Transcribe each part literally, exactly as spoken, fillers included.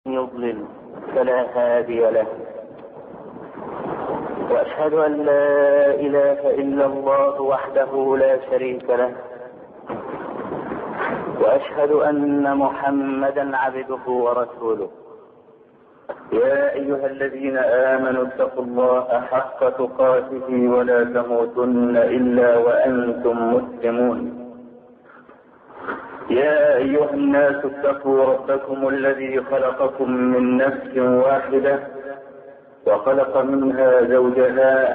يضلل فلا هادي له، وأشهد أن لا إله إلا الله وحده لا شريك له، وأشهد أن محمدا عبده ورسوله. يا أيها الذين آمنوا اتقوا الله حق تقاته ولا تموتن إلا وأنتم مسلمون. يا أيها الناس اتقوا ربكم الذي خلقكم من نفس واحدة وخلق منها زوجها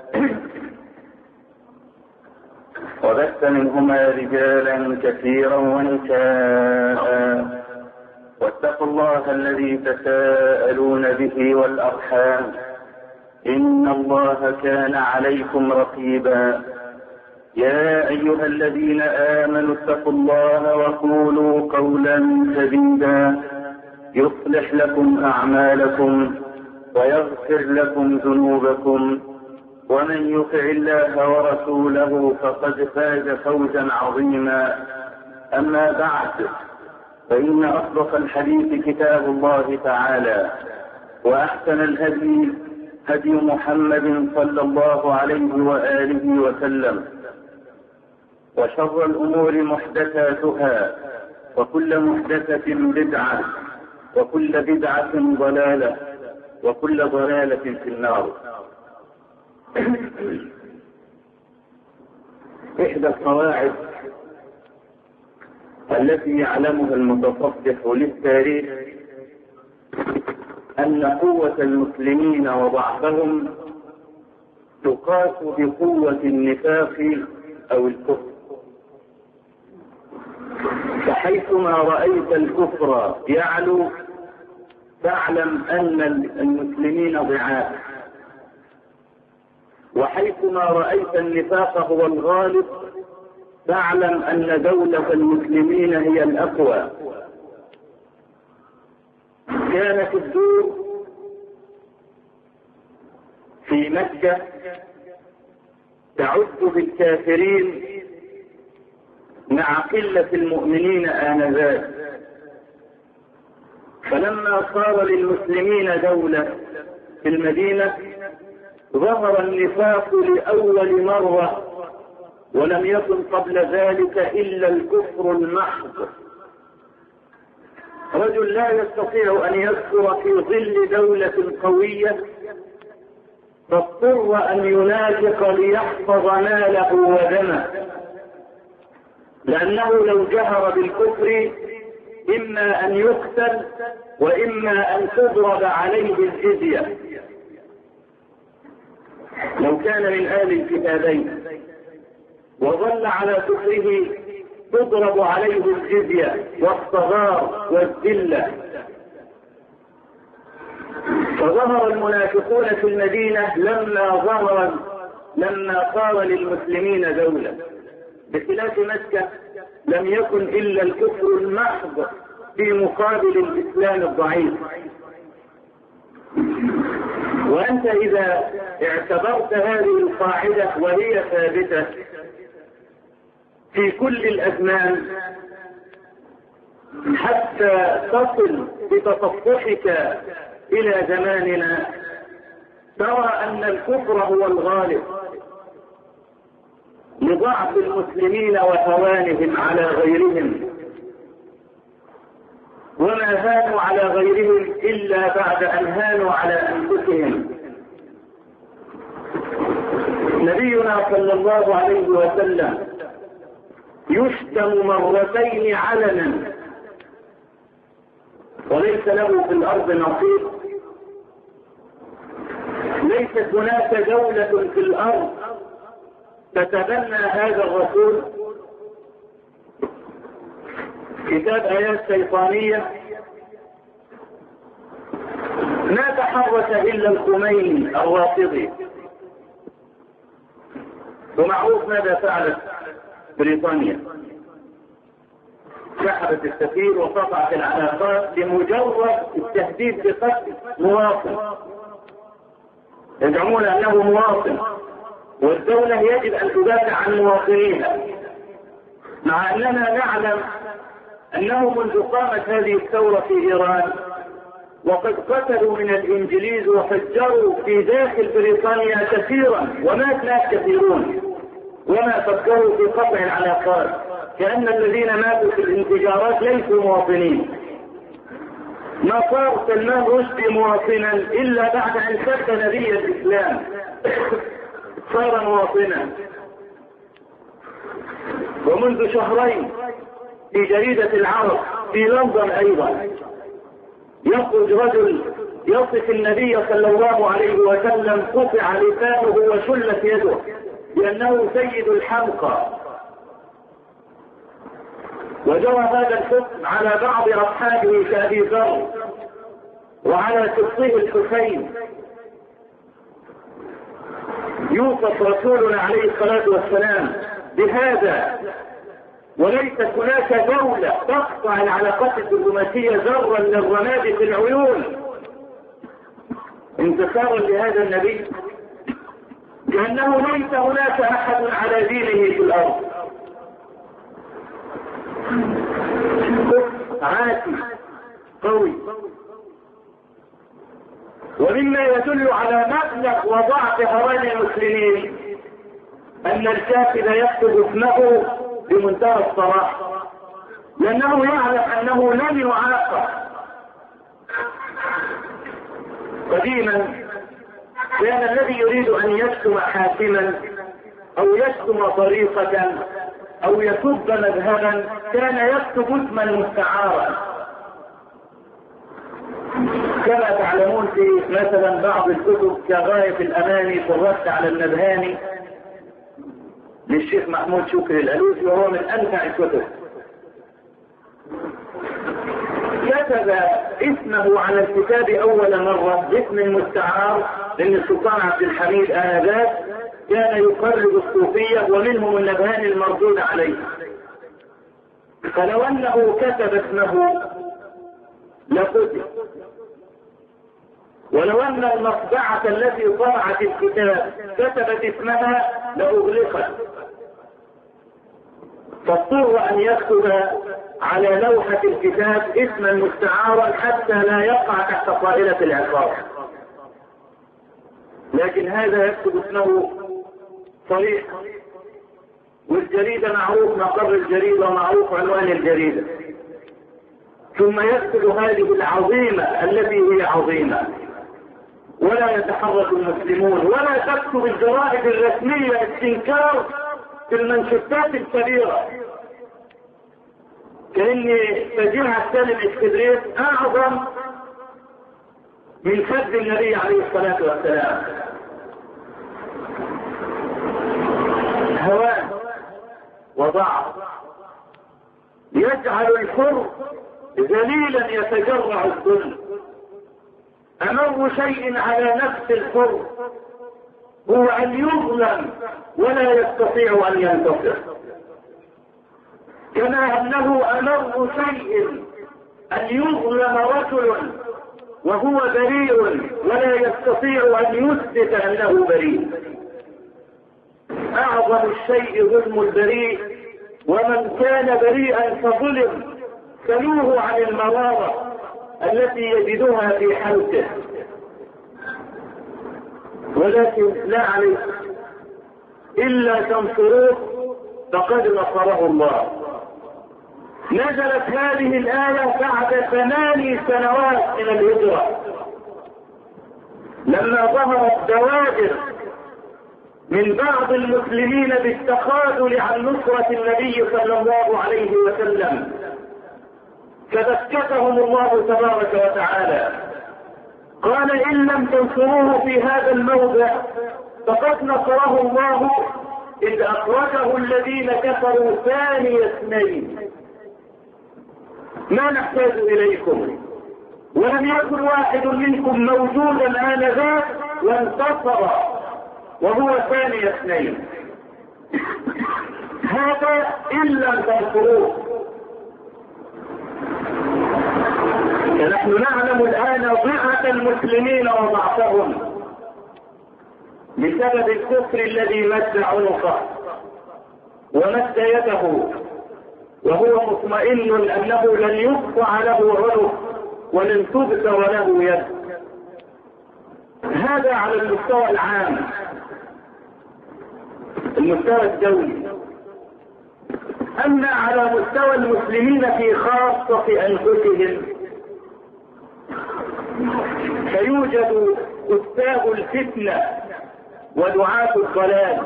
وبث منهما رجالا كثيرا ونساء، واتقوا الله الذي تساءلون به والأرحام إن الله كان عليكم رقيبا. يا أيها الذين آمنوا اتقوا الله وقولوا قولا سديدا يصلح لكم أعمالكم ويغفر لكم ذنوبكم، ومن يطع الله ورسوله فقد فاز فوزا عظيما. أما بعد، فإن أصدق الحديث كتاب الله تعالى، وأحسن الهدي هدي محمد صلى الله عليه وآله وسلم، وشر الأمور محدثاتها، وكل محدثة بدعة، وكل بدعة ضلالة، وكل ضلالة في النار. إحدى القواعد التي يعلمها المتصفح للتاريخ أن قوة المسلمين وضعفهم تقاس بقوة النفاق أو الكفر، فحيثما رأيت الكفر يعلو فاعلم أن المسلمين ضعاف، وحيثما رأيت النفاق هو الغالب فاعلم أن دولة المسلمين هي الأقوى. كانت الدور في مكة تعد بالكافرين مع قلة المؤمنين آنذاك، فلما صار للمسلمين دولة في المدينة ظهر النفاق لأول مرة، ولم يكن قبل ذلك إلا الكفر المحض. رجل لا يستطيع أن يذكر في ظل دولة قوية، فاضطر أن ينافق ليحفظ ماله ودمه، لأنه لو جهر بالكفر إما أن يقتل وإما أن تضرب عليه الجزية. لو كان من آل الكتابين وظل على كفره تضرب عليه الجزية والصغار والذلة. فظهر المنافقون في المدينة لما ظهر لما صار للمسلمين دولة، بخلاف مكة لم يكن إلا الكفر المحض في مقابل الإسلام الضعيف. وأنت إذا اعتبرت هذه القاعدة وهي ثابتة في كل الأزمان حتى تصل بتصفحك إلى زماننا، ترى أن الكفر هو الغالب لضعف المسلمين وهوانهم على غيرهم، وما هانوا على غيرهم إلا بعد أن هانوا على أنفسهم. نبينا صلى الله عليه وسلم يشتم مرتين علنا وليس له في الأرض نصيب. ليست هناك دولة في الأرض تتبنى هذا الرسول. كتاب آيات شيطانية ما تحرك إلا الخميني الرافضي، ومعروف ماذا فعلت بريطانيا. سحبت السفير وقطعت العلاقات لمجرد التهديد بقتل مواطن، يزعمون أنه مواطن، والدولة يجب أن تدافع عن مواطنيها، مع أننا نعلم أنه منذ قامت هذه الثورة في إيران وقد قتلوا من الإنجليز وفجروا في داخل بريطانيا كثيرا، ومات ناس كثيرون وما فكروا في قطع العلاقات، كأن الذين ماتوا في الانفجارات ليسوا مواطنين. ما صار سلمان رشدي مواطنا إلا بعد أن سب نبي الإسلام صار مواطنا. ومنذ شهرين في جريدة العرب في لندن أيضا يخرج رجل يصف النبي صلى الله عليه وسلم قطع لسانه وشلت يده لأنه سيد الحمقى. وجرى هذا الحكم على بعض أصحابه كأبي ذر وعلى سبطه الحسين. يوصف رسولنا عليه الصلاة والسلام بهذا، وليست هناك دولة تقطع العلاقات الدبلوماسية ذرا للرماد في العيون انتصارا لهذا النبي، لأنه ليس هناك أحد على دينه في الأرض. عاتي قوي. ومما يدل على مبلغ وضعف هوان المسلمين أن الكاتب يكتب اسمه بمنتهى الصراحة، لأنه يعلم أنه لن يعاقب. قديما كان الذي يريد أن يشتم حاكما أو يشتم طريقة أو يسب مذهبا كان يكتب اسما مستعارا، كما تعلمون في مثلا بعض الكتب كغاية الأماني في الرد على النبهاني للشيخ محمود شكري الألوسي، وهو من أنفع الكتب. كتب اسمه على الكتاب أول مرة باسم مستعار، لأن السلطان عبد الحميد آنذاك كان يقرب الصوفية ومنهم النبهاني المردود عليه. فلو أنه كتب اسمه لقتل، ولو أن المطبعة التي طبعت الكتاب كتبت اسمها لأغلقت. فاضطر أن يكتب على لوحة الكتاب اسما مستعارا حتى لا يقع تحت طائلة العقاب، لكن هذا يكتب اسمه صريح، والجريدة معروف مقر الجريدة ومعروف عنوان الجريدة، ثم يكتب هذه العظيمة التي هي عظيمة، ولا يتحرك المسلمون ولا تكتب الجرائد الرسمية استنكار في المنشطات الكبيرة، كأن فجيعة سالم اسكندرية أعظم من سب النبي عليه الصلاة والسلام. هوان وضعف يجعل الحر ذليلا يتجرع الذل. أمر شيء على نفس الحر هو أن يظلم ولا يستطيع أن ينتصر، كما أنه أمر شيء أن يظلم رجل وهو بريء ولا يستطيع أن يثبت أنه بريء. أعظم الشيء ظلم البريء، ومن كان بريئا فظلم سلوه عن المرارة التي يجدها في حلقه. ولكن لا عليه إلا تنصروه فقد نصره الله. نزلت هذه الآية بعد ثماني سنوات من الهجرة، لما ظهرت بوادر من بعض المسلمين بالتخاذل عن نصرة النبي صلى الله عليه وسلم، فبكتهم الله تبارك وتعالى. قال إن لم تنصروه في هذا الموضع فقد نصره الله إذ أخرجه الذين كفروا ثاني اثنين. ما نحتاج إليكم، ولم يكن واحد منكم موجودا آنذاك وانتصر وهو ثاني اثنين. هذا إن لم تنصروه. فنحن نعلم الآن ضعف المسلمين وضعفهم بسبب الكفر الذي مد عنقه ومد يده وهو مطمئن أنه لن يقطع له عنق ولن تبتر له يد. هذا على المستوى العام، المستوى الدولي. أما على مستوى المسلمين في خاصة أنفسهم فيوجد كتاب الفتنة ودعاة الضلال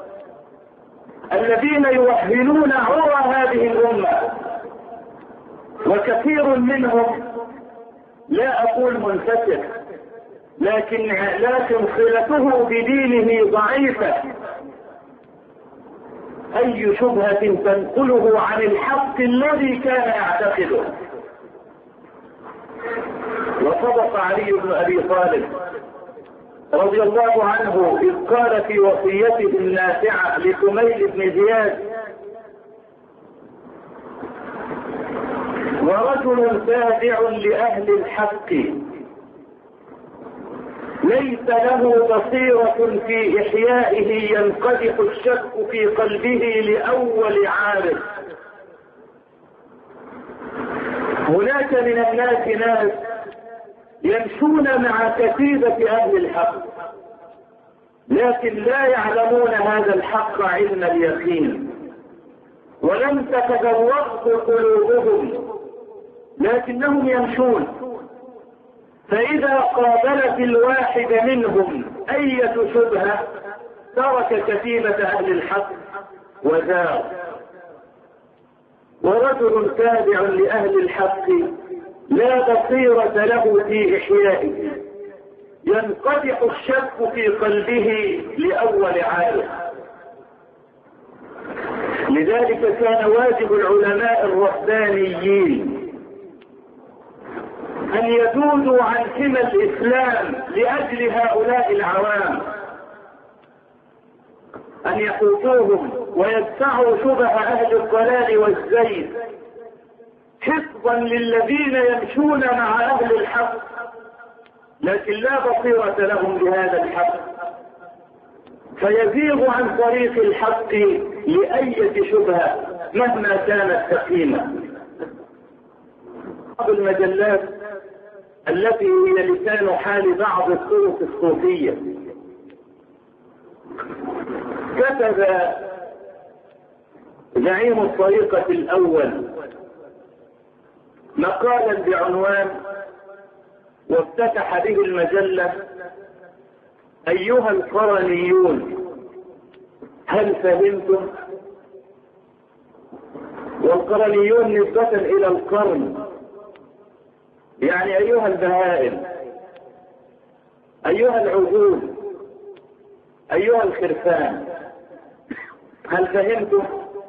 الذين يوهنون عرى هذه الأمة، وكثير منهم لا أقول منفتح لكن لكن صلته بدينه ضعيفة. أي شبهة تنقله عن الحق الذي كان يعتقده. وصدق علي بن أبي طالب رضي الله عنه إذ قال في وصيته النافعة لكميل بن زياد: ورجل تابع لأهل الحق ليس له بصيرة في إحيائه ينقدح الشك في قلبه لأول عارف. هناك من الناس ناس يمشون مع كتيبة أهل الحق لكن لا يعلمون هذا الحق علم اليقين، ولم تتذوقه قلوبهم لكنهم يمشون. فإذا قابلت الواحد منهم أية شبهة ترك كتيبة أهل الحق وزار. ورجل تابع لأهل الحق لا بصيرة له في إحيائه ينقدح الشك في قلبه لأول عارف. لذلك كان واجب العلماء الربانيين أن يذودوا عن حمى الإسلام لأجل هؤلاء العوام، أن يحوطوهم ويدفعوا شبه أهل الضلال والزيغ حفظا للذين يمشون مع أهل الحق لكن لا بصيرة لهم بهذا الحق، فيزيغ عن طريق الحق لأية شبهة مهما كانت سقيمة. بعض المجلات التي هي لسان حال بعض الطرق الصوفية كتب زعيم الطريقة الأول مقالا بعنوان وافتتح به المجلة: أيها القرنيون هل فهمتم؟ والقرنيون نسبة إلى القرن، يعني أيها البهائم، أيها العجول، أيها الخرفان، هل فهمتم؟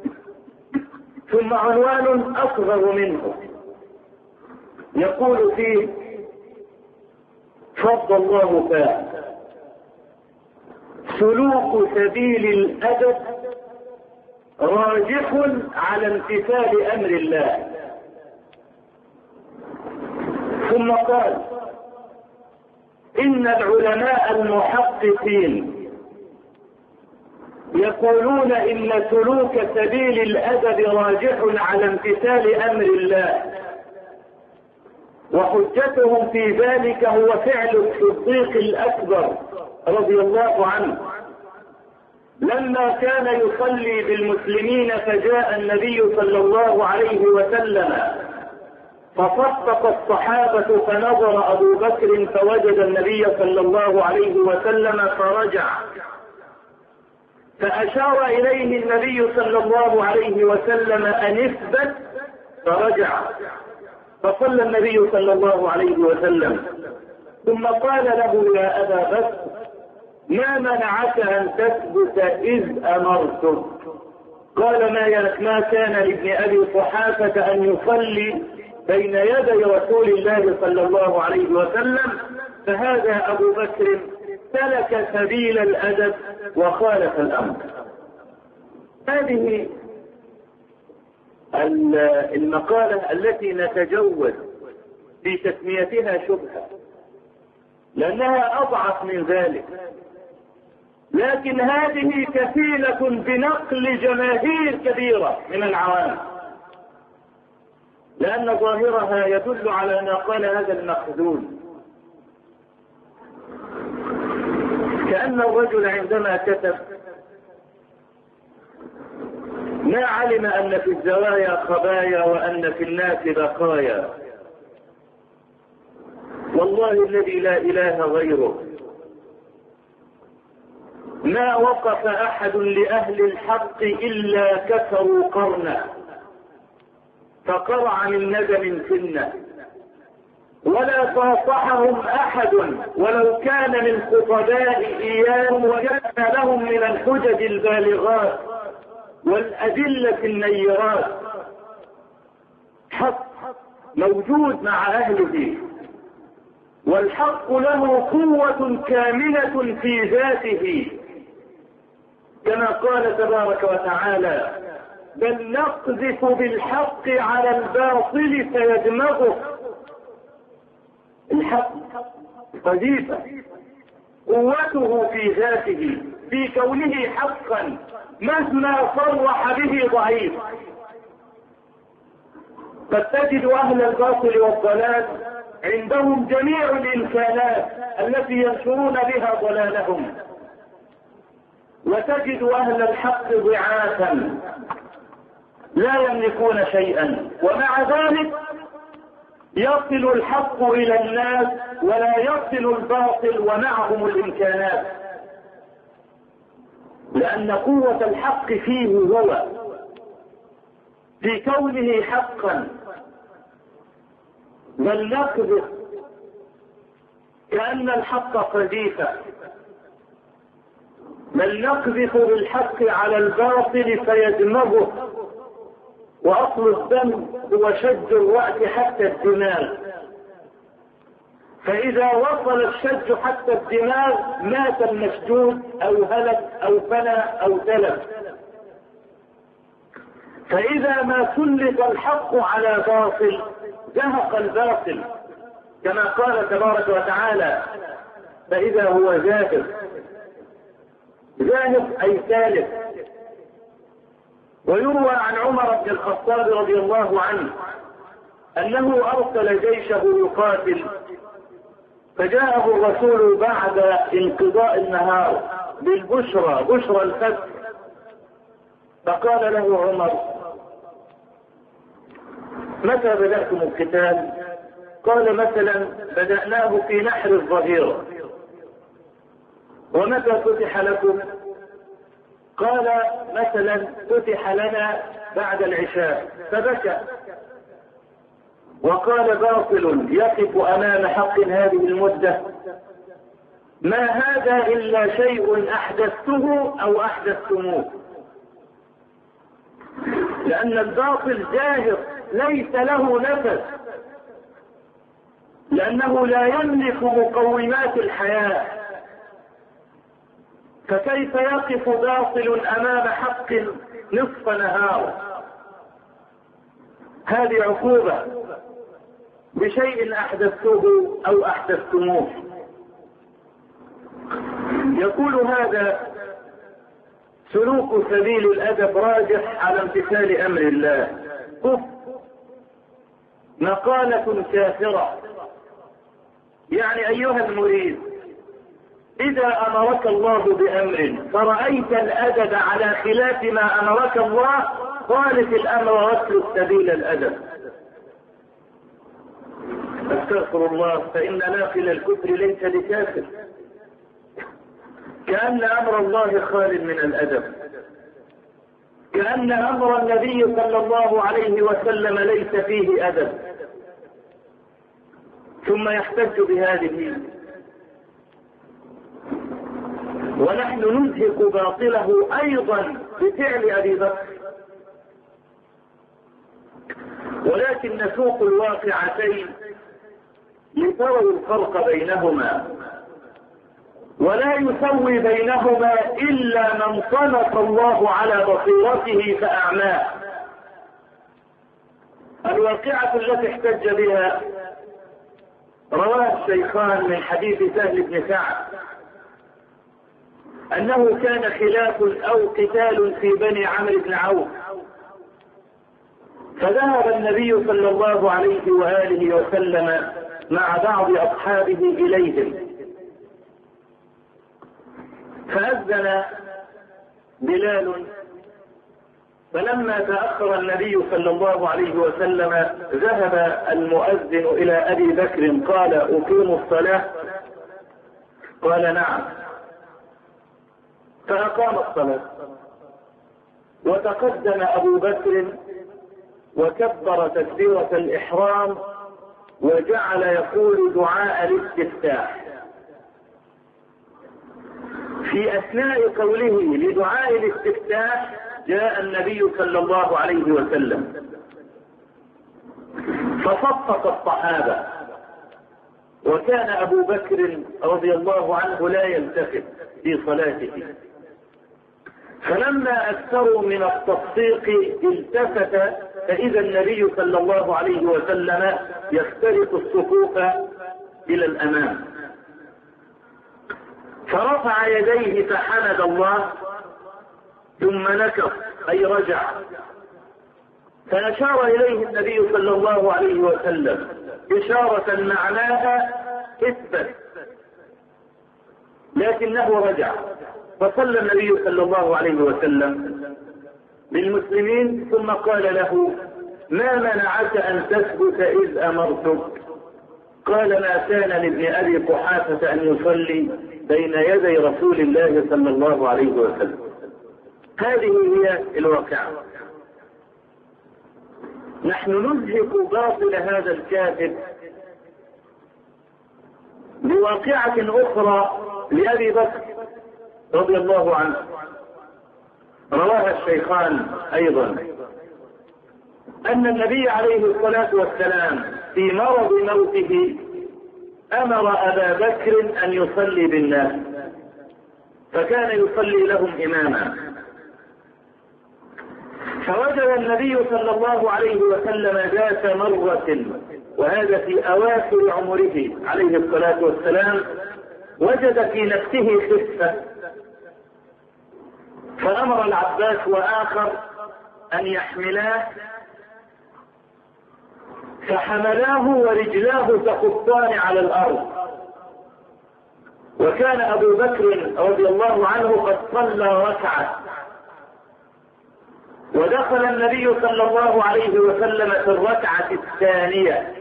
ثم عنوان أصغر منه يقول فيه: فضل الله فاه سلوك سبيل الأدب راجح على امتثال أمر الله. ثم قال: إن العلماء المحققين يقولون إن سلوك سبيل الأدب راجح على امتثال أمر الله، وحجتهم في ذلك هو فعل الصديق الأكبر رضي الله عنه لما كان يصلي بالمسلمين فجاء النبي صلى الله عليه وسلم فصفق الصحابة فنظر أبو بكر فوجد النبي صلى الله عليه وسلم فرجع، فأشار إليه النبي صلى الله عليه وسلم أن اثبت فرجع، فصلى النبي صلى الله عليه وسلم ثم قال له: يا أبا بكر ما منعك أن تثبت إذ أمرتك؟ قال: ما ما كان لابن أبي قحافة أن يصلي بين يدي رسول الله صلى الله عليه وسلم، فهذا أبو بكر سلك سبيل الأدب وخالف الأمر. هذه المقالة التي نتجوز في تسميتها شبهة لأنها أضعف من ذلك، لكن هذه كفيلة بنقل جماهير كبيرة من العوام. لأن ظاهرها يدل على ما قال هذا المخذول. كأن الرجل عندما كتب ما علم أن في الزوايا خبايا وأن في الناس بقايا. والله الذي لا إله غيره ما وقف أحد لأهل الحق إلا كسروا قرنا فقرع من ندم سنة، ولا صافحهم أحد ولو كان من خطباء إيام وجدنا لهم من الحجج البالغات والأدلة النيرات حق موجود مع أهله، والحق له قوة كاملة في ذاته كما قال تبارك وتعالى: بل نقذف بالحق على الباطل فيدمغه. الحق قذيفة قوته في ذاته في كونه حقا مهما صرح به ضعيف. قد تجد أهل الباطل والضلال عندهم جميع الإمكانات التي ينشرون بها ضلالهم، وتجد أهل الحق ضعافا لا يملكون شيئا، ومع ذلك يصل الحق إلى الناس ولا يصل الباطل ومعهم الإمكانات، لأن قوة الحق فيه هو في كونه حقا. بل نقذف كأن الحق قذيفة، بل نقذف بالحق على الباطل فيدمغه. وأصل الدم هو شج الرأس حتى الدماغ، فإذا وصل الشج حتى الدماغ مات المشدود أو هلك أو فنى أو تلف. فإذا ما سلط الحق على باطل زهق الباطل كما قال تبارك وتعالى: فإذا هو ذاهب. ذاهب أي ثالث. ويروى عن عمر بن الخطاب رضي الله عنه أنه أرسل جيشه يقاتل، فجاءه الرسول بعد انقضاء النهار بالبشرى بشرى الفتح، فقال له عمر: متى بدأتم القتال؟ قال: مثلا بدأناه في نحر الظهيرة. ومتى فتح لكم؟ قال: مثلا فتح لنا بعد العشاء. فبكى وقال: باطل يقف أمام حق هذه المدة، ما هذا إلا شيء أحدثته أو أحدثتموه. لأن الباطل جاهر ليس له نفس، لأنه لا يملك مقومات الحياة، فكيف يقف باطل أمام حق نصف نهار؟ هذه عقوبة بشيء أحدثته أو أحدثتموه. يقول هذا سلوك سبيل الأدب راجح على امتثال أمر الله. كفر مقالة كافرة. يعني أيها المريد، إذا أمرك الله بأمر فرأيت الأدب على خلاف ما أمرك الله، خالف الأمر واسلك سبيل الأدب. استغفر الله، فإن ناقل الكفر ليس بكافر. كأن أمر الله خال من الأدب، كأن أمر النبي صلى الله عليه وسلم ليس فيه أدب. ثم يحتج بهذه، ونحن نزهق باطله أيضا بفعل أبي بكر. ولكن نسوق الواقعتين لتروا الفرق بينهما، ولا يسوي بينهما إلا من صنف الله على بصيرته فأعماه. الواقعة التي احتج بها رواه الشيخان من حديث سهل بن سعد أنه كان خلاف أو قتال في بني عمرو بن عوف، فذهب النبي صلى الله عليه وآله وسلم مع بعض أصحابه إليهم، فأذن بلال، فلما تأخر النبي صلى الله عليه وسلم ذهب المؤذن إلى أبي بكر قال: أقيم الصلاة؟ قال: نعم. فأقام الصلاة، وتقدم أبو بكر وكبر تكبيرة الإحرام وجعل يقول دعاء الاستفتاح. في أثناء قوله لدعاء الاستفتاح جاء النبي صلى الله عليه وسلم فصفق الصحابة، وكان أبو بكر رضي الله عنه لا يلتفت في صلاته، فلما أكثروا من التصفيق التفت فإذا النبي صلى الله عليه وسلم يخترق الصفوف إلى الأمام، فرفع يديه فحمد الله ثم نكص أي رجع، فأشار إليه النبي صلى الله عليه وسلم إشارة معناها اثبت، لكنه رجع. فصلى النبي صلى الله عليه وسلم بالمسلمين ثم قال له: ما منعك أن تثبت إذ أمرتك؟ قال: ما كان لابن أبي قحافة أن يصلي بين يدي رسول الله صلى الله عليه وسلم. هذه هي الواقعة. نحن نزهق باطل هذا الكاتب بواقعة أخرى لأبي بكر رضي الله عنه، رواها الشيخان أيضا، أن النبي عليه الصلاة والسلام في مرض موته أمر أبا بكر أن يصلي بالناس، فكان يصلي لهم إماما. فوجد النبي صلى الله عليه وسلم ذات مرة، وهذا في أواخر عمره عليه الصلاة والسلام، وجد في نفسه خفة، فأمر العباس وآخر أن يحملاه، فحملاه ورجلاه تخطان على الأرض. وكان أبو بكر رضي الله عنه قد صلى ركعة، ودخل النبي صلى الله عليه وسلم في الركعة الثانية،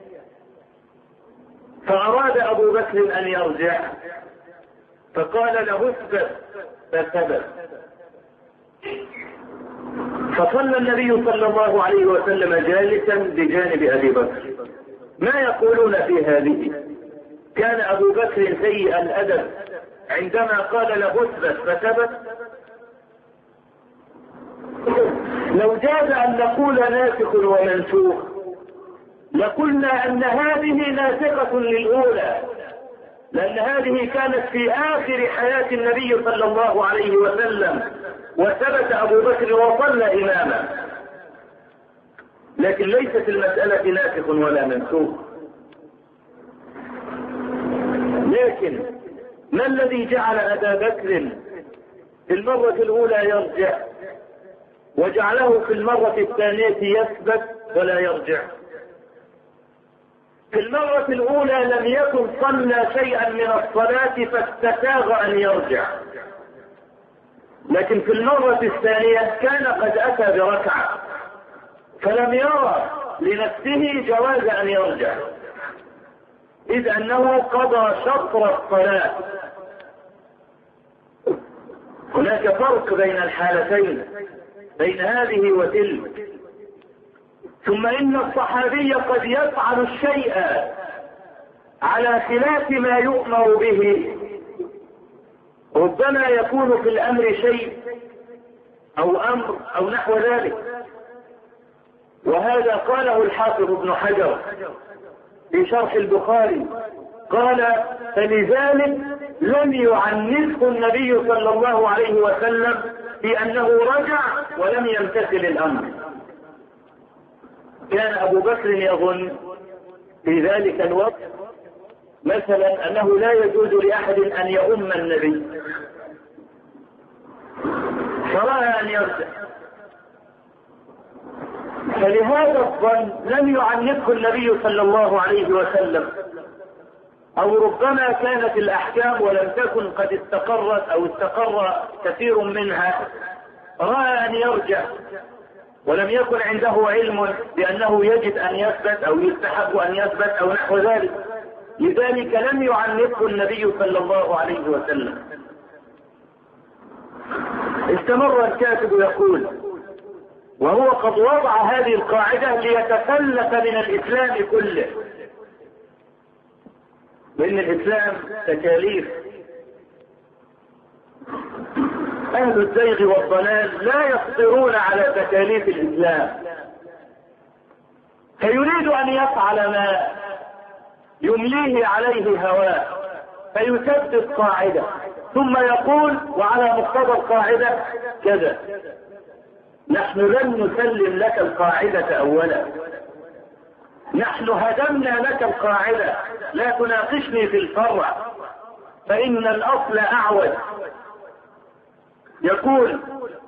فأراد أبو بكر أن يرجع، فقال له: اثبت، فثبت. فصلى النبي صلى الله عليه وسلم جالسا بجانب أبي بكر. ما يقولون في هذه؟ كان أبو بكر سيء الأدب عندما قال له اثبت فثبت؟ لو جاز أن نقول ناسخ ومنسوخ لقلنا أن هذه ناسخة للأولى، لأن هذه كانت في آخر حياة النبي صلى الله عليه وسلم، وثبت أبو بكر وصلى إماما. لكن ليست المسألة ناسخ ولا منسوخ. لكن ما الذي جعل أبا بكر في المرة الأولى يرجع وجعله في المرة الثانية يثبت ولا يرجع؟ في المرة الأولى لم يكن صلى شيئا من الصلاة فاستساغ أن يرجع، لكن في المرة الثانية كان قد أتى بركعة، فلم يرى لنفسه جواز أن يرجع، إذ أنه قضى شطر الصلاة. هناك فرق بين الحالتين، بين هذه وتلك. ثم إن الصحابي قد يفعل الشيء على خلاف ما يؤمر به، ربما يكون في الأمر شيء أو أمر أو نحو ذلك، وهذا قاله الحافظ ابن حجر في شرح البخاري، قال: فلذلك لم يعنفه النبي صلى الله عليه وسلم بأنه رجع ولم يمتثل الأمر. كان أبو بكر يظن في ذلك الوقت مثلا أنه لا يجوز لأحد أن يؤم النبي، فرأى أن يرجع، فلهذا الظن لم يعنفه النبي صلى الله عليه وسلم، او ربما كانت الاحكام ولم تكن قد استقرت او استقر كثير منها، رأى ان يرجع ولم يكن عنده علم بانه يجب ان يثبت او يستحب ان يثبت او نحو ذلك، لذلك لم يعنفه النبي صلى الله عليه وسلم. استمر الكاتب يقول: وهو قد وضع هذه القاعدة ليتفلت من الإسلام كله، لأن الإسلام تكاليف، أهل الزيغ والضلال لا يقدرون على تكاليف الإسلام، فيريد أن يفعل ما يمليه عليه هواه فيثبت قاعدة ثم يقول وعلى مقتضى القاعدة كذا. نحن لن نسلم لك القاعدة أولا، نحن هدمنا لك القاعدة، لا تناقشني في الفرع فإن الأصل أعوج. يقول: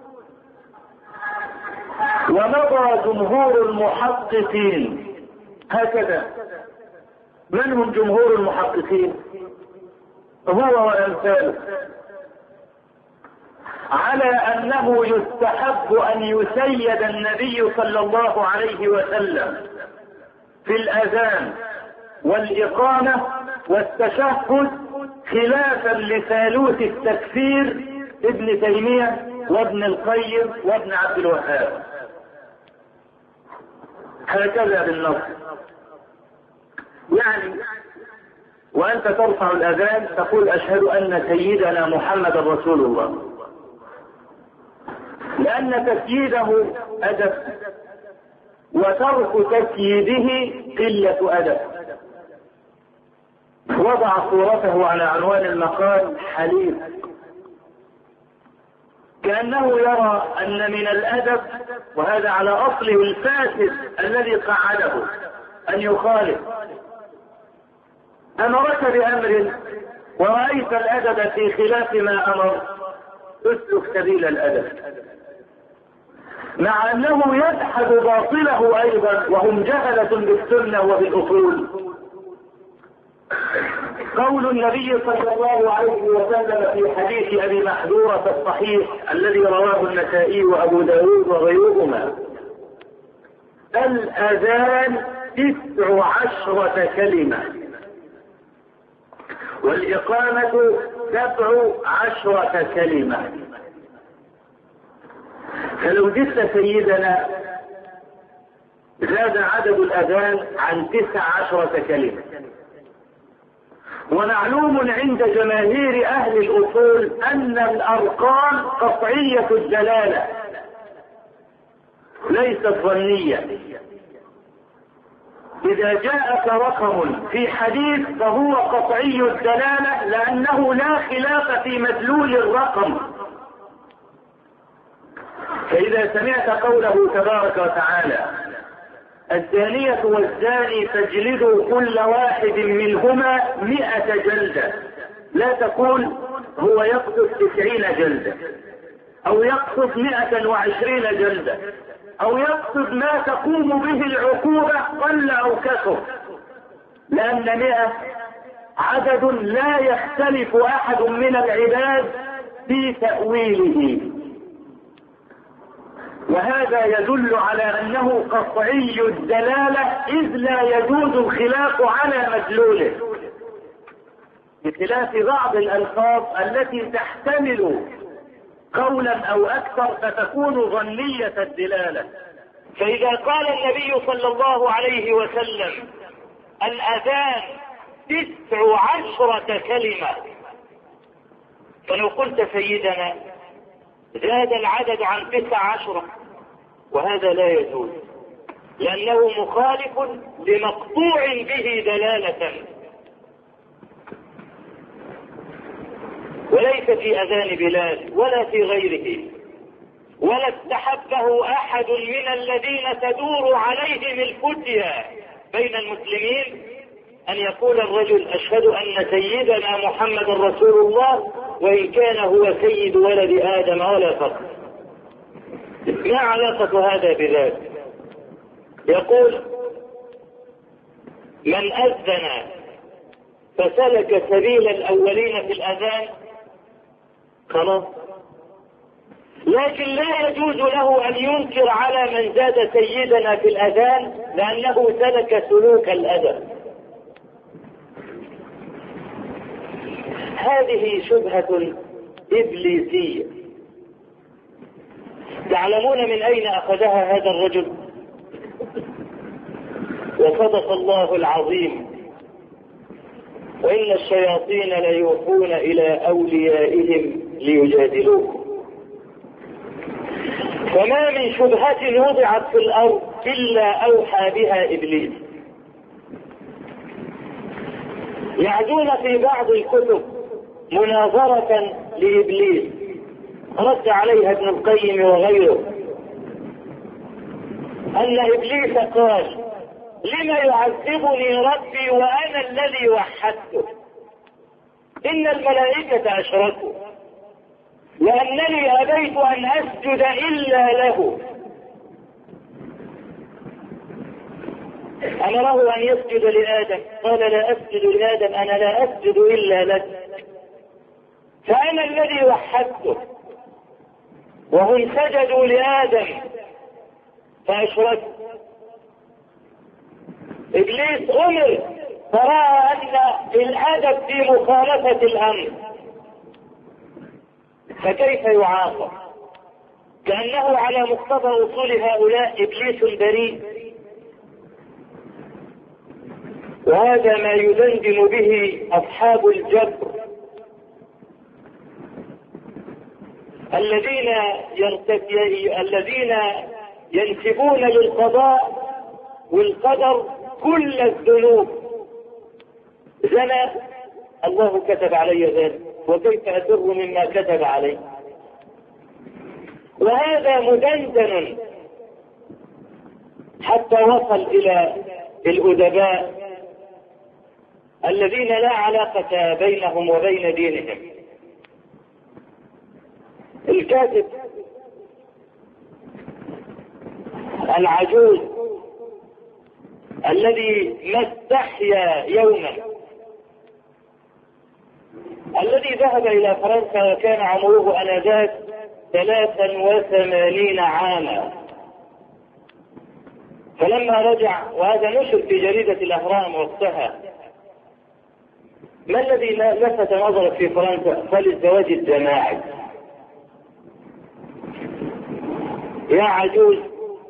ومضى جمهور المحققين، هكذا. من هم جمهور المحققين؟ هو وأمثاله، على أنه يستحب أن يسيد النبي صلى الله عليه وسلم في الأذان والإقامة والتشهد، خلافا لثالوث التكفير ابن تيمية وابن القيم وابن عبد الوهاب، هكذا بالنص. يعني وأنت ترفع الأذان تقول: أشهد أن سيدنا محمد رسول الله، لأن تسييده أدب وترك تسييده قلة أدب. وضع صورته على عنوان المقال حليف، كأنه يرى أن من الأدب، وهذا على أصله الفاسد الذي قعده، أن يخالف. أمرك بأمر ورأيت الأدب في خلاف ما أمر، اسلك سبيل الأدب، مع أنه يجحد باطله أيضا، وهم جهلة بالسنة وبالأصول. قول النبي صلى الله عليه وسلم في حديث أبي محذورة الصحيح الذي رواه النسائي وأبو داود وغيرهما: الأذان تسع عشرة كلمة والإقامة سبع عشرة كلمة. فلو جئت سيدنا زاد عدد الأذان عن تسع عشرة كلمة. ومعلوم عند جماهير أهل الأصول أن الأرقام قطعية الدلالة ليست ظنية. إذا جاءك رقم في حديث فهو قطعي الدلالة، لأنه لا خلاف في مدلول الرقم. فإذا سمعت قوله تبارك وتعالى: الزانية والزاني فاجلدوا كل واحد منهما مئة جلدة، لا تقول هو يقصد تسعين جلدة أو يقصد مئة وعشرين جلدة أو يقصد ما تقوم به العقوبة قل أو كثر، لأن مئة عدد لا يختلف أحد من العباد في تأويله، وهذا يدل على أنه قطعي الدلالة، إذ لا يجوز الخلاف على مدلوله، بخلاف بعض الألفاظ التي تحتمل قولا أو أكثر فتكون ظنية الدلالة. فإذا قال النبي صلى الله عليه وسلم: الأذان تسع عشرة كلمة، فلو قلت سيدنا زاد العدد عن تسع عشرة، وهذا لا يجوز، لأنه مخالف لمقطوع به دلالة، وليس في أذان بلال ولا في غيره، ولا استحبه أحد من الذين تدور عليهم الفتيا بين المسلمين أن يقول الرجل: أشهد أن سيدنا محمد رسول الله، وإن كان هو سيد ولد آدم ولا فقط. ما علاقة هذا بذاك؟ يقول: من أذن فسلك سبيل الأولين في الأذان خلاص، لكن لا يجوز له أن ينكر على من زاد سيدنا في الأذان لأنه سلك سلوك الأدب. هذه شبهة إبليسية. تعلمون من أين أخذها هذا الرجل؟ وصدق الله العظيم: وإن الشياطين ليوحون إلى أوليائهم ليجادلوكم. فما من شبهة وضعت في الأرض إلا أوحى بها إبليس. يعدون في بعض الكتب مناظرة لإبليس رد عليها ابن القيم وغيره أن إبليس قال: لما يعذبني ربي وأنا الذي وحدته؟ إن الملائكة أشركوا لأنني أبيت أن أسجد إلا له. أمره أن يسجد لآدم، قال: لا أسجد لآدم، أنا لا أسجد إلا لك، فأنا الذي وحدته. وهم سجدوا لآدم فأشركوا. إبليس أمر فرأى أن الأدب في مخالفة الأمر، فكيف يعاقب؟ كأنه على مقتضى أصول هؤلاء إبليس بريء. وهذا ما يدندن به أصحاب الجبر الذين الذين ينسبون للقضاء والقدر كل الذنوب. زنى، الله كتب علي ذلك، وكيف أسر مما كتب علي. وهذا مدندن حتى وصل إلى الأدباء الذين لا علاقة بينهم وبين دينهم. الكاتب العجوز الذي ما استحيا يوما، الذي ذهب إلى فرنسا وكان عمره آنذاك ثلاثا وثمانين عاما، فلما رجع، وهذا نشر في جريدة الأهرام وقتها، ما الذي لفت نظرك في فرنسا؟ قال: الزواج الجماعي. يا عجوز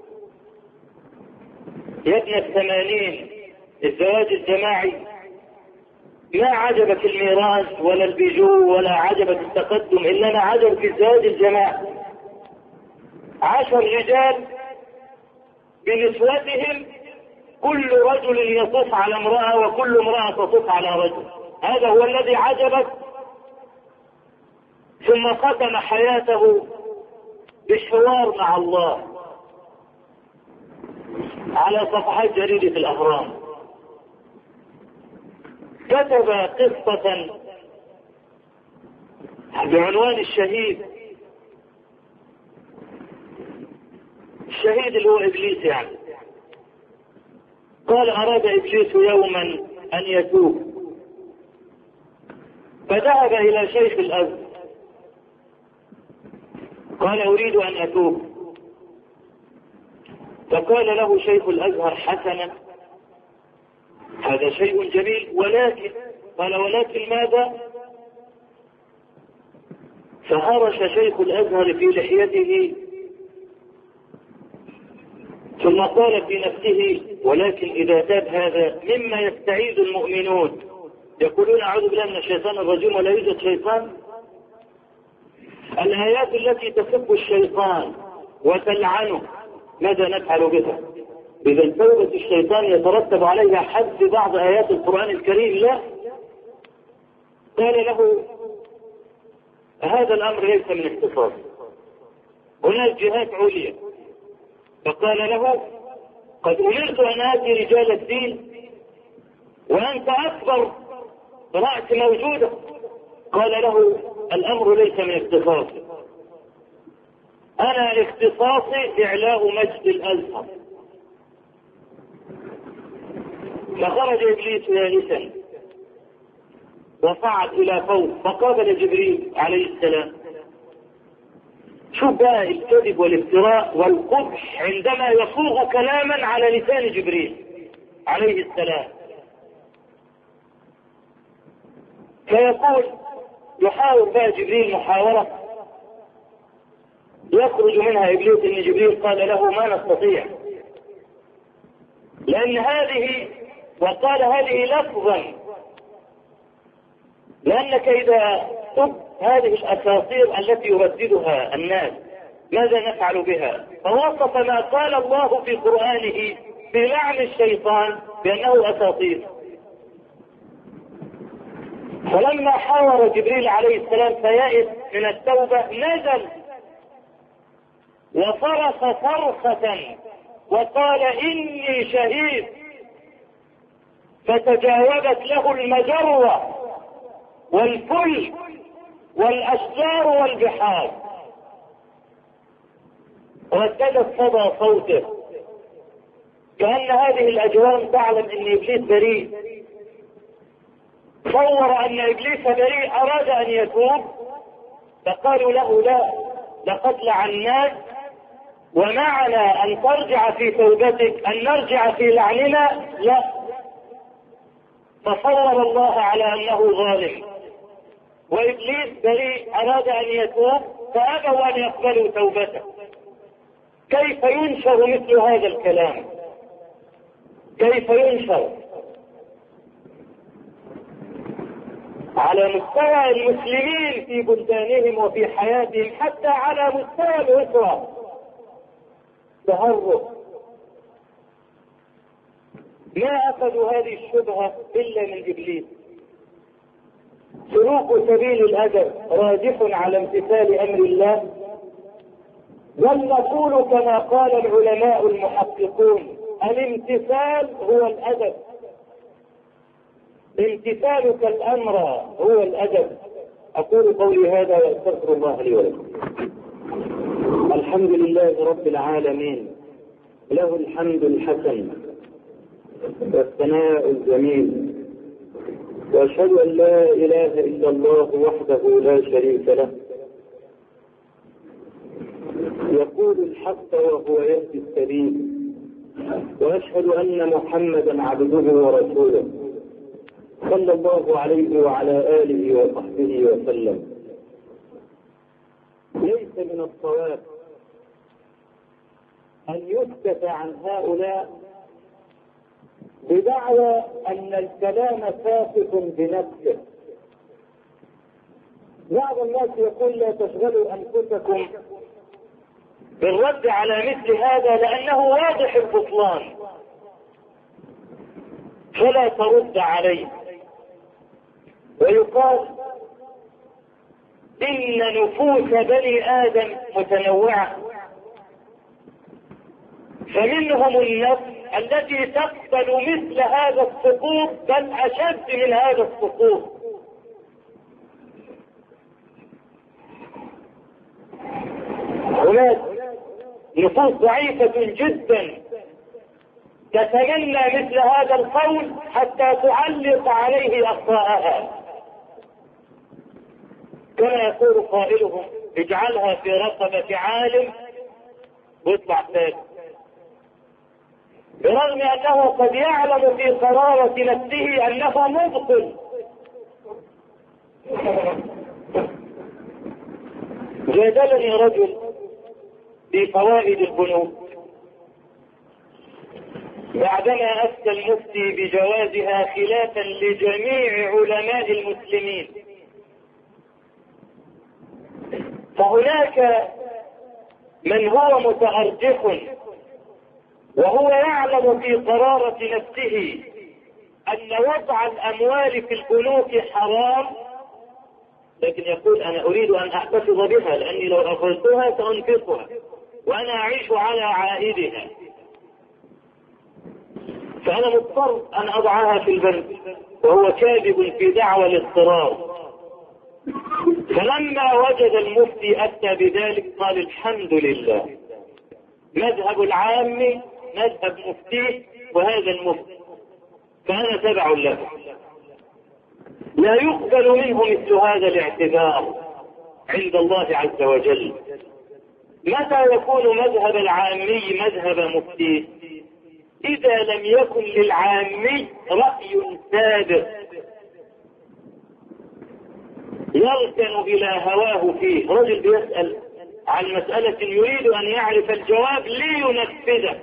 يا ابن الثمانين، الزواج الجماعي؟ ما عجبك الميراث ولا البيجو ولا عجبك التقدم، إنما عجبك الزواج الجماعي. عشر رجال بنسوتهم، كل رجل يطوف على امرأة وكل امرأة تطوف على رجل، هذا هو الذي عجبك؟ ثم ختم حياته بالحوار مع الله على صفحات جريدة الأهرام. كتب قصة بعنوان الشهيد. الشهيد اللي هو إبليس يعني. قال: أراد إبليس يوما أن يتوب، فذهب إلى شيخ الأزهر قال: أريد أن أتوب. فقال له شيخ الأزهر: حسنا، هذا شيء جميل، ولكن قال: ولكن ماذا؟ فهرش شيخ الأزهر في لحيته ثم قال في نفسه: ولكن إذا تاب هذا مما يستعيذ المؤمنون، يقولون أعوذ بالله من الشيطان الرجيم ولا يوجد شيطان. الآيات التي تسب الشيطان وتلعنه ماذا نفعل بها؟ إذا توبة الشيطان يترتب عليها حذف بعض آيات القرآن الكريم؟ لا. قال له: هذا الأمر ليس من اختصاص، هناك جهات عليا. فقال له: قد أمرت أن آتي رجال الدين وأنت أكبر رأس موجودة. قال له: الأمر ليس من اختصاصي، أنا اختصاصي إعلاء مجد الأزهر، فخرج إبليس ثالثا وصعد إلى فوق فقابل جبريل عليه السلام. شوف بقى الكذب والافتراء والقبح عندما يصوغ كلاما على لسان جبريل عليه السلام. فيقول يحاول بقى جبريل محاورة يخرج منها إبليس إن جبريل قال له ما نستطيع، لأن هذه وقال هذه لفظا، لأنك إذا تب هذه الأساطير التي يرددها الناس ماذا نفعل بها؟ فوصف ما قال الله في قرآنه في لعن الشيطان بأنه أساطير. فلما حاور جبريل عليه السلام فيائس من التوبة نزل وصرخ صرخة وقال إني شهيد، فتجاوبت له المجرة والفل والأشجار والبحار رددت صدى صوته، كأن هذه الأجوام تعلم أن إبليس بريء. صور أن إبليس بريء أراد أن يتوب فقالوا له لا، لقد لعناك ومعنى أن ترجع في توبتك أن نرجع في لعننا، لا. فصور الله على أنه ظالم وإبليس بريء أراد أن يتوب فأبوا أن يقبلوا توبته. كيف ينشر مثل هذا الكلام؟ كيف ينشر؟ على مستوى المسلمين في بلدانهم وفي حياتهم، حتى على مستوى الأسرة تهرب. ما أخذوا هذه الشبهة إلا من إبليس. سلوك سبيل الأدب راجح على امتثال أمر الله، بل نقول كما قال العلماء المحققون الامتثال هو الأدب، امتثالك الأمر هو الأدب. أقول قولي هذا وأستغفر الله لي ولكم. الحمد لله رب العالمين، له الحمد الحسن والثناء الجميل، وأشهد أن لا إله إلا الله وحده لا شريك له، يقول الحق وهو يهدي السبيل، وأشهد أن محمدا عبده ورسوله صلى الله عليه وعلى آله وصحبه وسلم. ليس من الصواب أن يسكت عن هؤلاء بدعوى أن الكلام فاسق بنفسه. بعض الناس يقول لا تشغلوا أنفسكم بالرد على مثل هذا لأنه واضح البطلان فلا ترد عليه. ويقال إن نفوس بني آدم متنوعة، فمنهم النفس التي تقبل مثل هذا السقوط بل أشد من هذا السقوط. هناك نفوس ضعيفة جدا تتمنى مثل هذا القول حتى تعلق عليه أخطاءها، كما يقول قائلهم اجعلها في رقبة عالم واطلع ثالث، برغم أنه قد يعلم في قرارة نفسه أنه مبطل. جادلني رجل في فوائد البنوك بعدما أفتى المفتي بجوازها خلافا لجميع علماء المسلمين. فهناك من هو متأرجح وهو يعلم في قرارة نفسه أن وضع الأموال في البنوك حرام، لكن يقول أنا أريد أن أحتفظ بها لأني لو أخذتها سأنفقها وأنا أعيش على عائدها، فأنا مضطر أن أضعها في البنك، وهو كاذب في دعوى الاضطرار. فلما وجد المفتي أتى بذلك قال الحمد لله، مذهب العام مذهب مفتيه وهذا المفتي، فأنا تبع له. لا يقبل منه مثل هذا الاعتبار عند الله عز وجل. متى يكون مذهب العامي مذهب مفتي؟ إذا لم يكن للعامي رأي سابق يركن إلى هواه فيه. رجل بيسأل عن مسألة يريد أن يعرف الجواب لينفذه،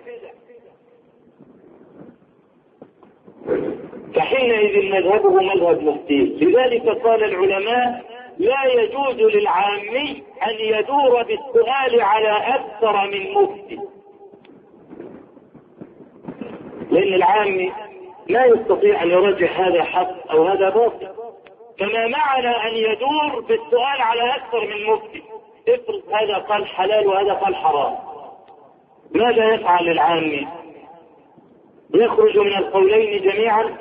فحينئذ مذهبه مذهب مفتي. لذلك قال العلماء لا يجوز للعامي أن يدور بالسؤال على أكثر من مفتي، لأن العامي لا يستطيع أن يرجح هذا حق أو هذا باطل. فما معنى أن يدور بالسؤال على أكثر من مفتي؟ افرض هذا قال حلال وهذا قال حرام، ماذا يفعل العامي؟ يخرج من القولين جميعا؟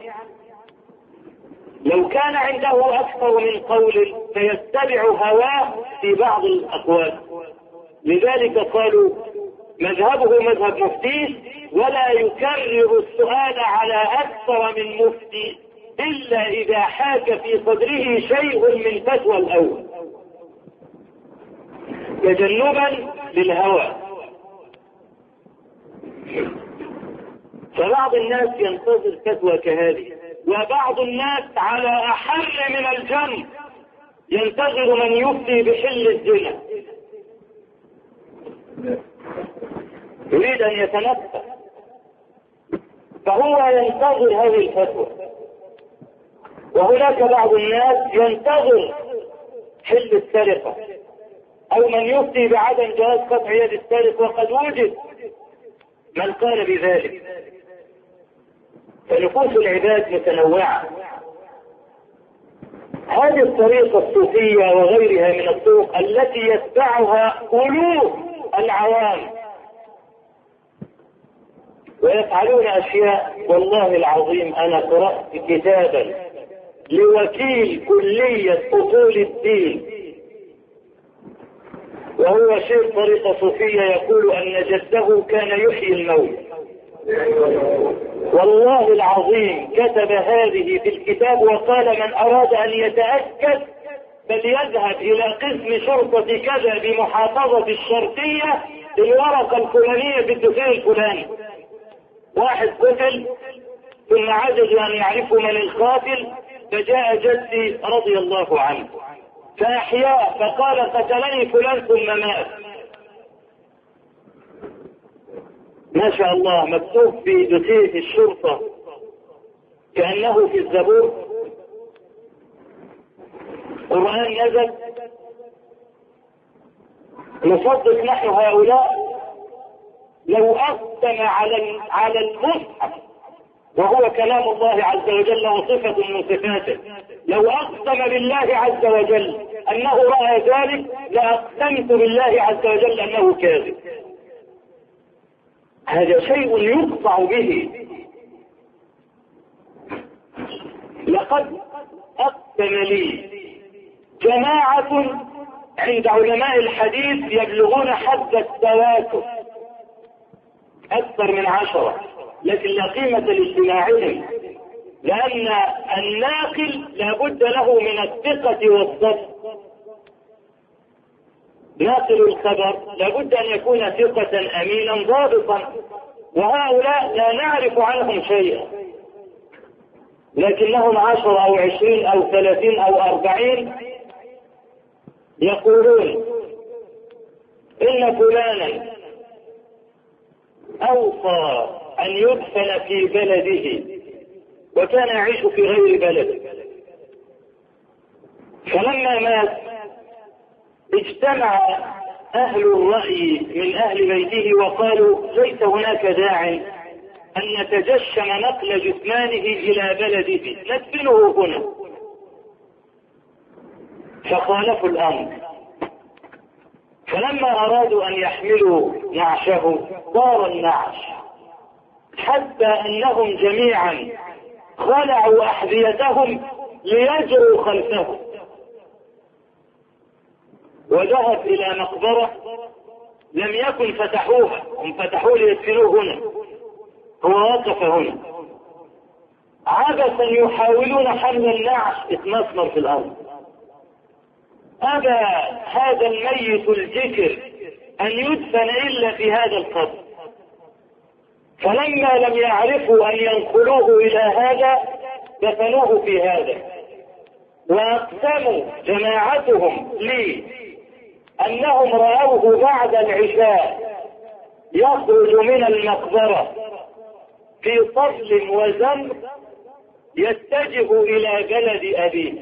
لو كان عنده أكثر من قول فيتبع هواه في بعض الأقوال. لذلك قالوا مذهبه مذهب مفتي، ولا يكرر السؤال على أكثر من مفتي إلا إذا حاك في صدره شيء من فتوى الأول تجنبا للهوى. فبعض الناس ينتظر فتوى كهذه، وبعض الناس على أحر من الجنب ينتظر من يفتي بحل الزنا، يريد أن يتنفس، فهو ينتظر هذه الفتوى. وهناك بعض الناس ينتظر حل السرقة أو من يفتي بعدم جواز قطع يد السارق، وقد وجد من قال بذلك. فنفوس العباد متنوعة. هذه الطريقة الصوفية وغيرها من الطرق التي يتبعها ألوف العوام ويفعلون أشياء. والله العظيم أنا قرأت كتابا لوكيل كلية أصول الدين وهو شيخ طريقة صوفية يقول أن جده كان يحيي الموت. والله العظيم كتب هذه في الكتاب وقال من أراد أن يتأكد فليذهب إلى قسم شرطة كذا بمحافظة الشرقية الورقة الفلانية بالدفاع الفلاني. واحد قتل ثم عجزوا أن يعرفوا من القاتل، فجاء جدي رضي الله عنه فأحياه فقال قتلني فلان ثم مات. ما شاء الله مكتوب في دوسية الشرطة كأنه في الزبور. قرآن نزل نصدق نحن هؤلاء لو أقسم على على المصحف وهو كلام الله عز وجل وصفة من صفاته، لو أقسم بالله عز وجل أنه رأى ذلك لأقسمت بالله عز وجل أنه كاذب. هذا شيء يقطع به. لقد أقسم لي جماعة عند علماء الحديث يبلغون حد التواتر أكثر من عشرة، لكن لا قيمة لاجتماعهم، لأن الناقل لابد له من الثقة والضبط. ناقل الخبر لابد أن يكون ثقة أمينا ضابطا، وهؤلاء لا نعرف عنهم شيئا، لكنهم عشر أو عشرين أو ثلاثين أو أربعين يقولون إن فلانا أوصى أن يدفن في بلده وكان يعيش في غير بلده، فلما مات اجتمع أهل الرأي من أهل بيته وقالوا ليس هناك داع أن نتجشم نقل جثمانه إلى بلده، ندفنه هنا. فخالفوا الأمر، فلما أرادوا أن يحملوا نعشه طار النعش حتى أنهم جميعا خلعوا أحذيتهم ليجروا خلفه، وذهب إلى مقبرة لم يكن فتحوها، هم فتحوا ليدفنوه هنا، هو وقف هنا. عبثا يحاولون حمل النعش اتمسمر في الارض. ابى هذا الميت الجكر ان يدفن الا في هذا القبر، فلما لم يعرفوا ان ينقلوه الى هذا دفنوه في هذا. واقسموا جماعتهم لي انهم راوه بعد العشاء يخرج من المقبره في طفل وزمر يتجه الى بلد ابيه.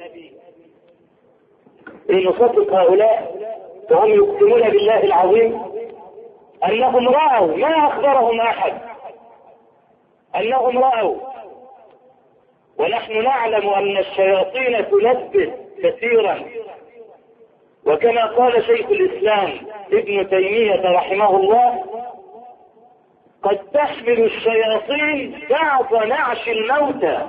ان نصدق هؤلاء وهم يقسمون بالله العظيم انهم راوا ما اخبرهم احد انهم راوا. ونحن نعلم ان الشياطين تلبس كثيرا، وكما قال شيخ الاسلام ابن تيمية رحمه الله: قد تحمل الشياطين بعض نعش الموتى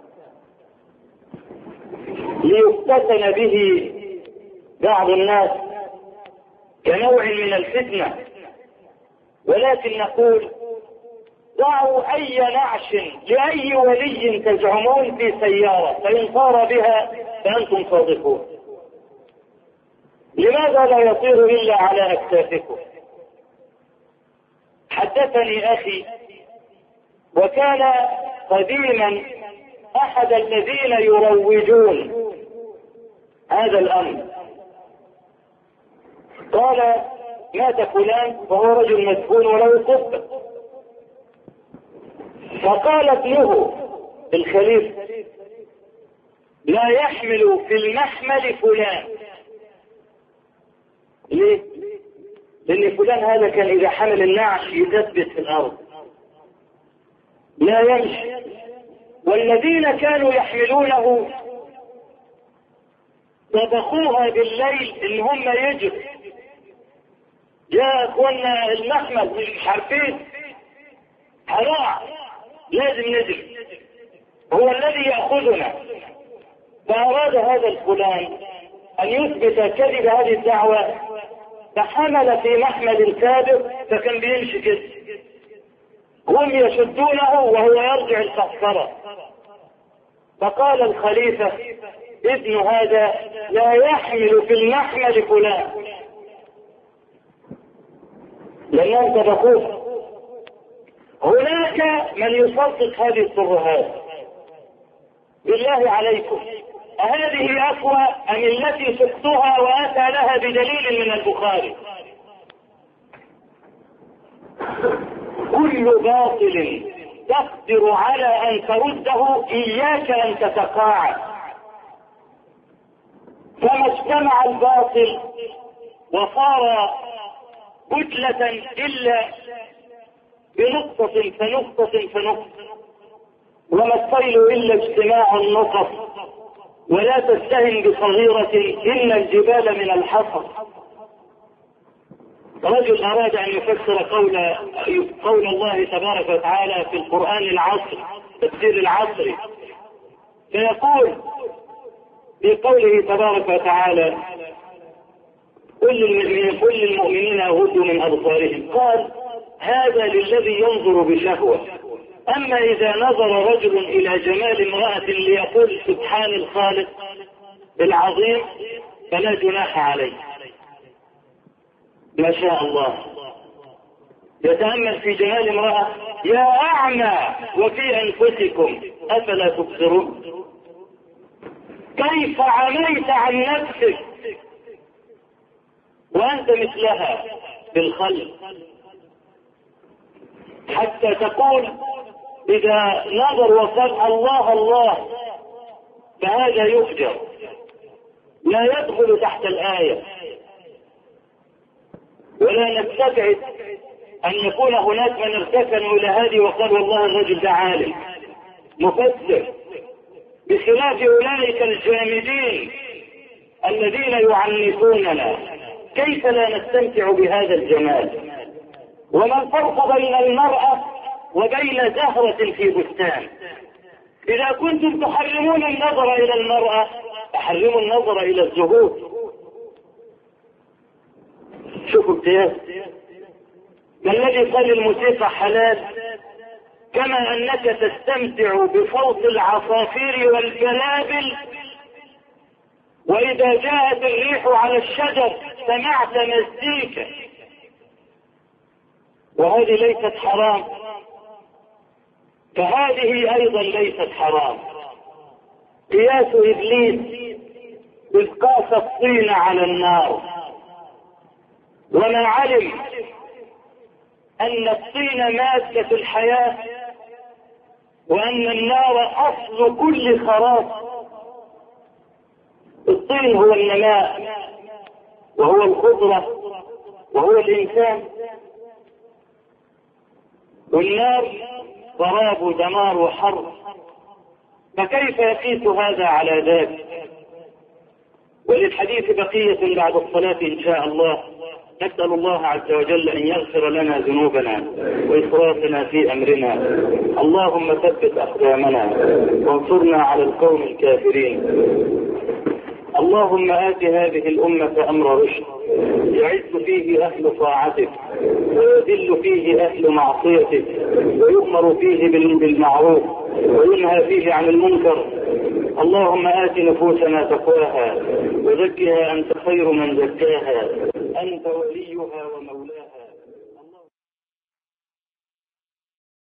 ليفتتن به بعض الناس كنوع من الفتنة. ولكن نقول: ضعوا اي نعش لاي ولي تزعمون في سيارة، فان صار بها فانتم صادقون. لماذا لا يطير الا على اكتافكم؟ حدثني اخي وكان قديما احد الذين يروجون هذا الامر، قال: مات فلان وهو رجل مدفون وله قبة، فقال ابنه الخليفة: لا يحمل في المحمل فلان. ليه؟ لأن فلان هذا كان إذا حمل النعش يثبت في الأرض لا يمشي، والذين كانوا يحملونه طبخوها بالليل إن هم يجروا. يا اخوانا المحمل مش عارفين حرام لازم نجري، هو الذي يأخذنا. فأراد هذا الفلان أن يثبت كذب هذه الدعوة، فحمل في محمل سابق، فكان بيمشي كده هم يشدونه وهو يرجع الصحفرة. فقال الخليفة: ابن هذا لا يحمل في المحمل فلان، لأنهم سبقوه. هناك من يصدق هذه الترهات. بالله عليكم، أهذه أقوى أم التي سقتها وأتى لها بدليل من البخاري؟ كل باطل تقدر على أن ترده إياك أن تتقاعد. فما اجتمع الباطل وصار كتلة إلا بنقطة فنقطة فنقطة، وما الطيل إلا اجتماع النقط. ولا تستهن بصغيرة إن الجبال من الحصى. رجل أراد أن يفسر قول قول الله تبارك وتعالى في القرآن العصر، تفسير العصر، فيقول في قوله تبارك وتعالى: كل المؤمنين كل المؤمنين يغضوا من أبصارهم. قال: هذا للذي ينظر بشهوة. أما إذا نظر رجل إلى جمال امرأة ليقول سبحان الخالق العظيم فلا جناح عليه. ما شاء الله. يتأمل في جمال امرأة: يا أعمى وفي أنفسكم أفلا تبصرون. كيف عميت عن نفسك وأنت مثلها بالخلق، حتى تقول إذا نظر وقال الله الله فهذا يفجر، لا يدخل تحت الآية. ولا نستبعد أن يكون هناك من ارتكنوا إلى هذه وقال والله الرجل ده عالم مفسر، بخلاف أولئك الجامدين الذين يعنفوننا. كيف لا نستمتع بهذا الجمال؟ وما الفرق بين المرأة وبين زهرة في بستان؟ إذا كنتم تحرمون النظر إلى المرأة تحرموا النظر إلى الزهور. شوفوا امتياز. ما الذي قال الموسيقى حلال؟ كيف كما أنك تستمتع بصوت العصافير والجلابل، وإذا جاءت الريح على الشجر سمعت مزيكا، وهذه ليست حرام، فهذه أيضا ليست حرام. قياس إبليس إذ قاس الطين على النار، وما علم أن الطين مادة الحياة، وأن النار أصل كل خراب. الطين هو النماء، وهو الخضرة، وهو الإنسان، والنار ضراب ودمار وحرب، فكيف يقيس هذا على ذاك؟ وللحديث بقية بعد الصلاة إن شاء الله. نسأل الله عز وجل أن يغفر لنا ذنوبنا وإسرافنا في أمرنا. اللهم ثبت أقدامنا وانصرنا على القوم الكافرين. اللهم آت هذه الأمة أمر رشد يعز فيه أهل طاعتك، ويذل فيه أهل معصيتك، ويؤمر فيه بالمعروف وينهى فيه عن المنكر. اللهم آت نفوسنا تقواها وزكها أنت خير من زكاها، أنت وليها ومولاها.